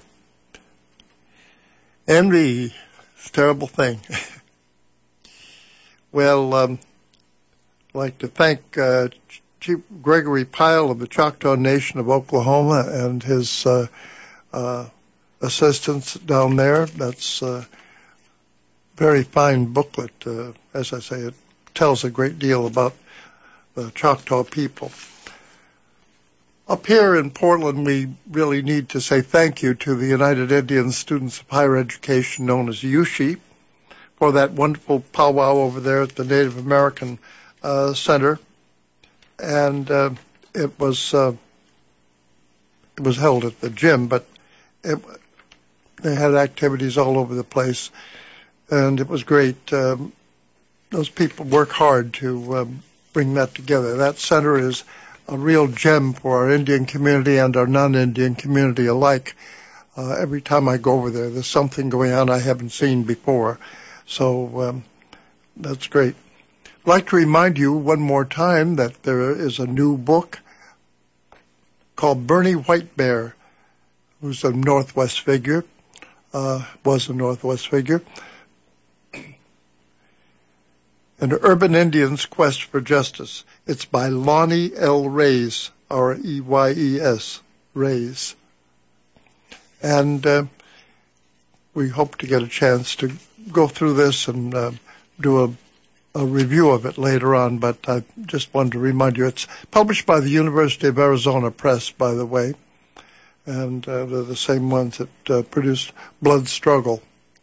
Envy is a terrible thing. Well, um, I'd like to thank uh, Chief Gregory Pyle of the Choctaw Nation of Oklahoma and his uh, uh, assistants down there. That's a very fine booklet. Uh, as I say, it tells a great deal about the Choctaw people. Up here in Portland, we really need to say thank you to the United Indian Students of Higher Education, known as U S H I, for that wonderful powwow over there at the Native American uh, Center. And uh, it was uh, it was held at the gym, but it, they had activities all over the place, and it was great. Um, those people work hard to um, bring that together. That center is a real gem for our Indian community and our non-Indian community alike. Uh, every time I go over there, there's something going on I haven't seen before. So um, that's great. I'd like to remind you one more time that there is a new book called Bernie Whitebear, who's a Northwest figure, uh, was a Northwest figure. An Urban Indian's Quest for Justice. It's by Lonnie L. Reyes, R E Y E S, Reyes. And uh, we hope to get a chance to go through this and uh, do a, a review of it later on, but I just wanted to remind you, it's published by the University of Arizona Press, by the way, and uh, they're the same ones that uh, produced Blood Struggle.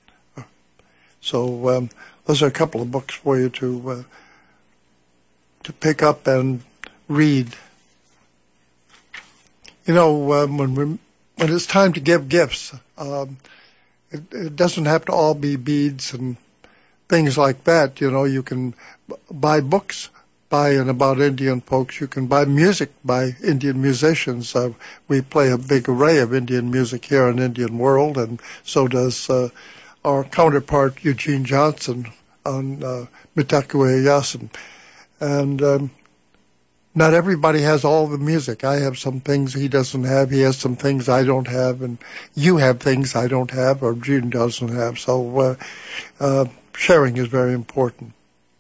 So um, those are a couple of books for you to uh, to pick up and read. You know, um, when we when it's time to give gifts, um, it, it doesn't have to all be beads and things like that. You know, you can b- buy books by and about Indian folks. You can buy music by Indian musicians. Uh, we play a big array of Indian music here on Indian World, and so does uh, our counterpart Eugene Johnson on uh, Mitakuye Yasin. And um, not everybody has all the music. I have some things he doesn't have. He has some things I don't have. And you have things I don't have or June doesn't have. So uh, uh, sharing is very important.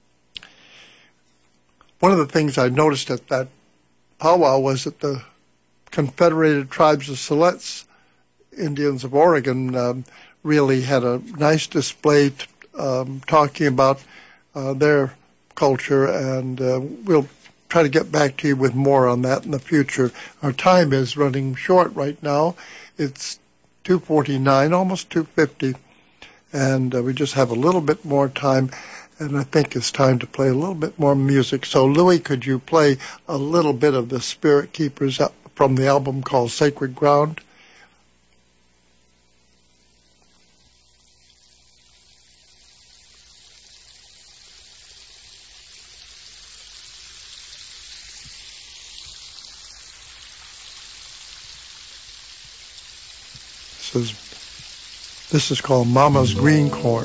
One of the things I noticed at that powwow was that the Confederated Tribes of Siletz Indians of Oregon um, really had a nice display t- um, talking about uh, their culture, and uh, we'll try to get back to you with more on that in the future. Our time is running short right now. It's two forty-nine, almost two fifty, and uh, we just have a little bit more time, and I think it's time to play a little bit more music. So, Louis, could you play a little bit of the Spirit Keepers from the album called Sacred Ground? This is, this is called Mama's Green Corn.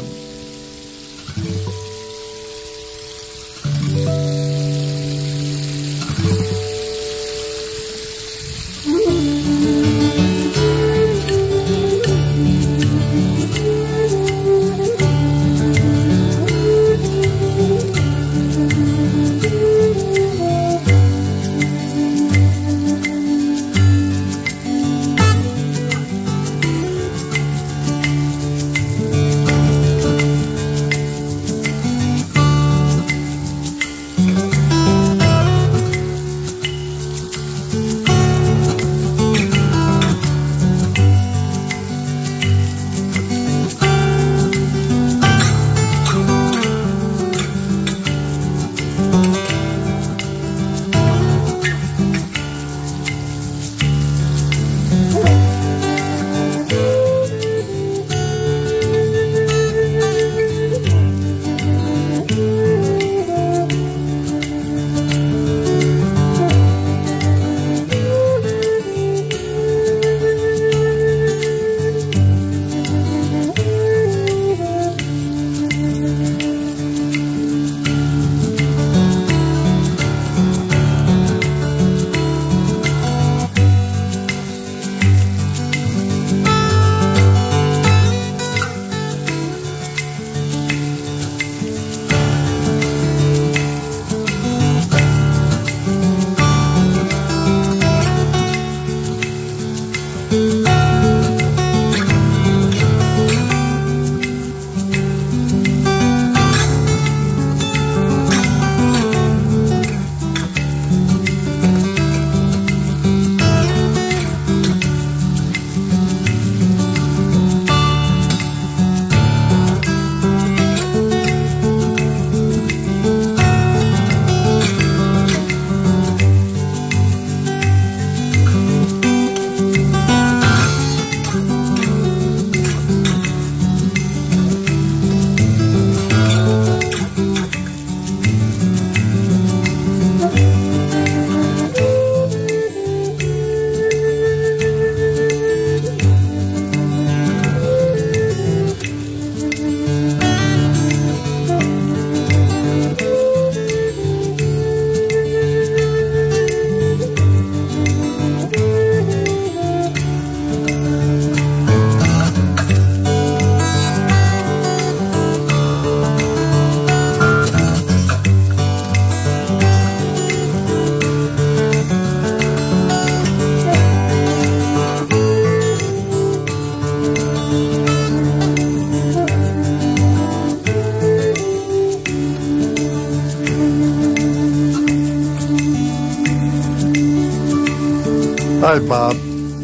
Hi, Bob.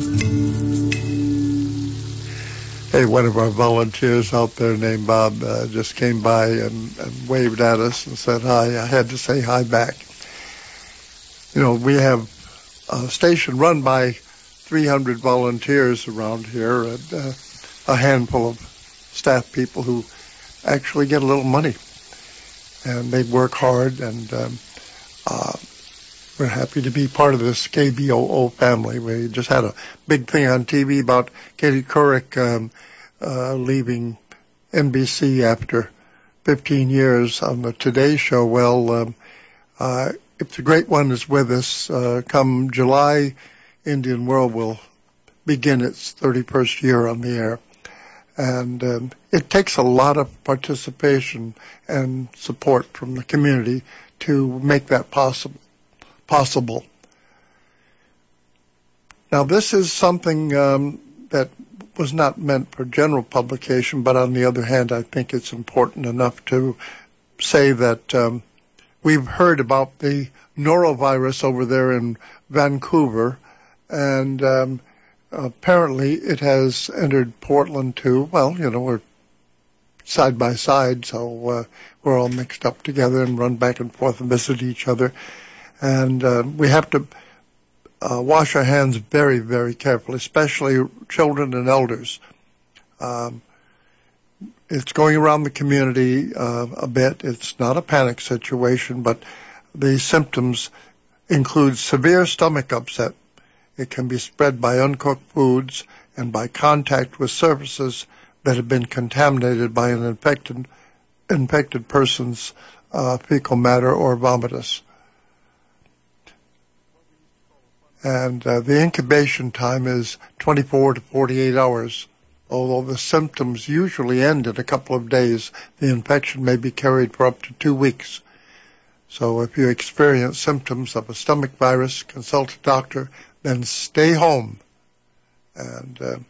Hey, one of our volunteers out there named Bob uh, just came by and, and waved at us and said hi. I had to say hi back. You know, we have a station run by three hundred volunteers around here and uh, a handful of staff people who actually get a little money. And they work hard, and um, uh, we're happy to be part of this K B O O family. We just had a big thing on T V about Katie Couric um, uh, leaving N B C after fifteen years on the Today Show. Well, um, Uh, if the Great One is with us, uh, come July, Indian World will begin its thirty-first year on the air. And um, it takes a lot of participation and support from the community to make that possible. possible. Now, this is something um, that was not meant for general publication, but on the other hand, I think it's important enough to say that um, we've heard about the norovirus over there in Vancouver, and um, apparently it has entered Portland too. Well, you know, we're side by side, so uh, we're all mixed up together and run back and forth and visit each other. And uh, we have to uh, wash our hands very, very carefully, especially children and elders. Um, it's going around the community uh, a bit. It's not a panic situation, but the symptoms include severe stomach upset. It can be spread by uncooked foods and by contact with surfaces that have been contaminated by an infected infected person's uh, fecal matter or vomitus. And uh, the incubation time is twenty-four to forty-eight hours. Although the symptoms usually end in a couple of days, the infection may be carried for up to two weeks. So if you experience symptoms of a stomach virus, consult a doctor, then stay home. And uh,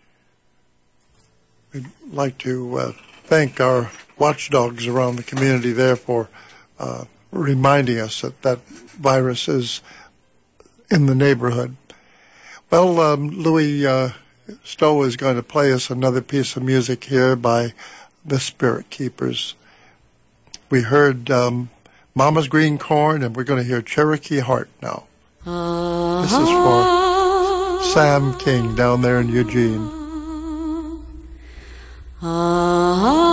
we'd like to uh, thank our watchdogs around the community there for uh, reminding us that that virus is in the neighborhood. Well, um, Louis uh, Stowe is going to play us another piece of music here by the Spirit Keepers. We heard um, Mama's Green Corn, and we're going to hear Cherokee Heart now. Uh-huh. This is for Sam King down there in Eugene. Uh-huh.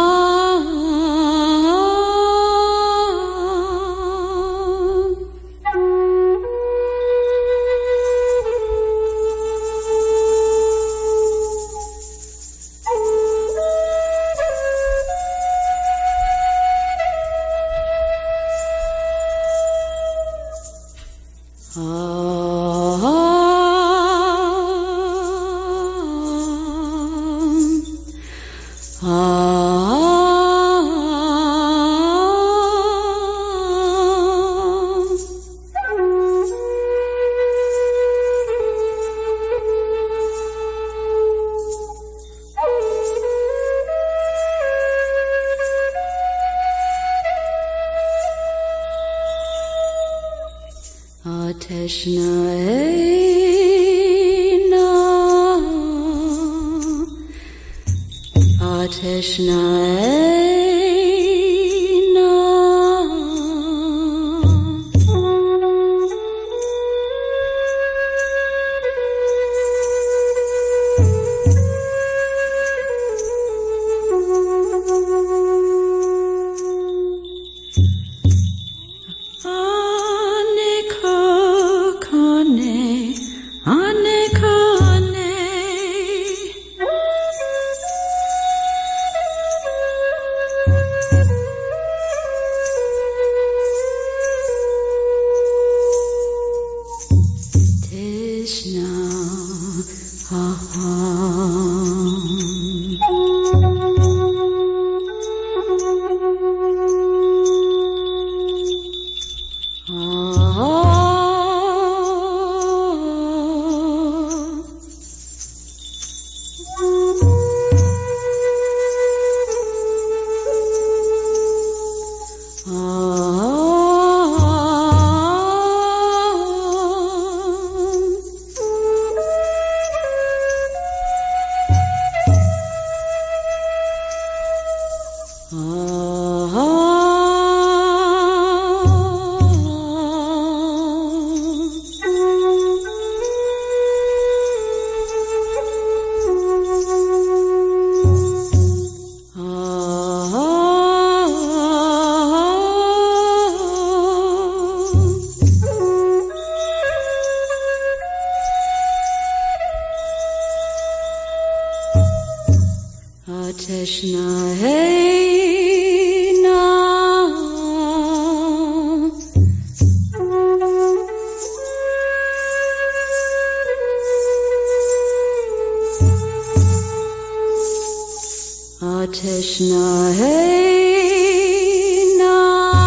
Teshna hey na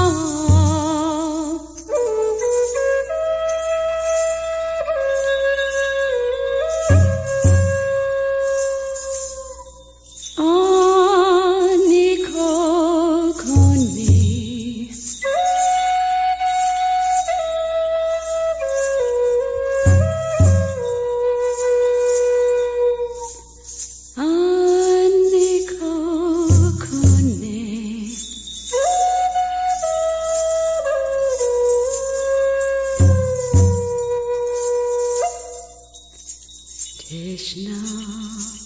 Aniko koni Krishna